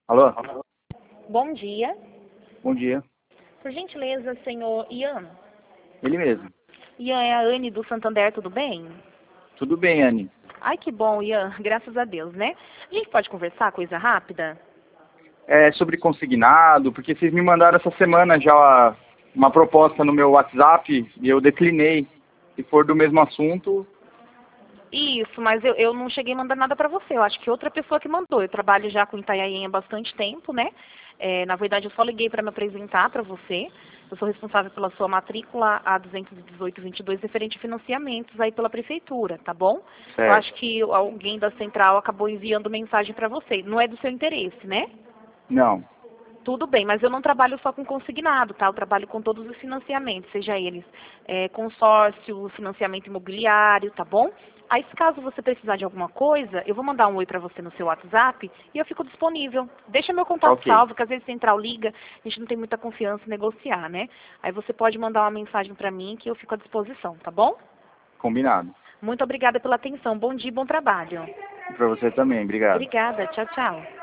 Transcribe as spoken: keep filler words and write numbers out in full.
Alô? Bom dia. Bom dia. Por gentileza, senhor Ian. Ele mesmo. Ian, é a Anne do Santander, tudo bem? Tudo bem, Anne. Ai, que bom, Ian. Graças a Deus, né? A gente pode conversar, coisa rápida? É sobre consignado, porque vocês me mandaram essa semana já uma proposta no meu WhatsApp e eu declinei. Se for do mesmo assunto, Isso, mas eu, eu não cheguei a mandar nada pra você. Eu acho que outra pessoa que mandou. Eu trabalho já com Itanhaém há bastante tempo, né? É, na verdade, eu só liguei para me apresentar para você. Eu sou responsável pela sua matrícula A duzentos e dezoito vinte e dois, referente a financiamentos aí pela prefeitura, tá bom? Eu certo. acho que alguém da central acabou enviando mensagem para você. Não é do seu interesse, né? Não. Tudo bem, mas eu não trabalho só com consignado, tá? Eu trabalho com todos os financiamentos, seja eles é, consórcio, financiamento imobiliário, tá bom? Aí, se caso você precisar de alguma coisa, eu vou mandar um oi para você no seu WhatsApp e eu fico disponível. Deixa meu Tá contato ok. salvo, que às vezes a central liga, a gente não tem muita confiança em negociar, né? Aí você pode mandar uma mensagem para mim que eu fico à disposição, tá bom? Combinado. Muito obrigada pela atenção. Bom dia e bom trabalho. E pra você também, obrigado. Obrigada. Tchau, tchau.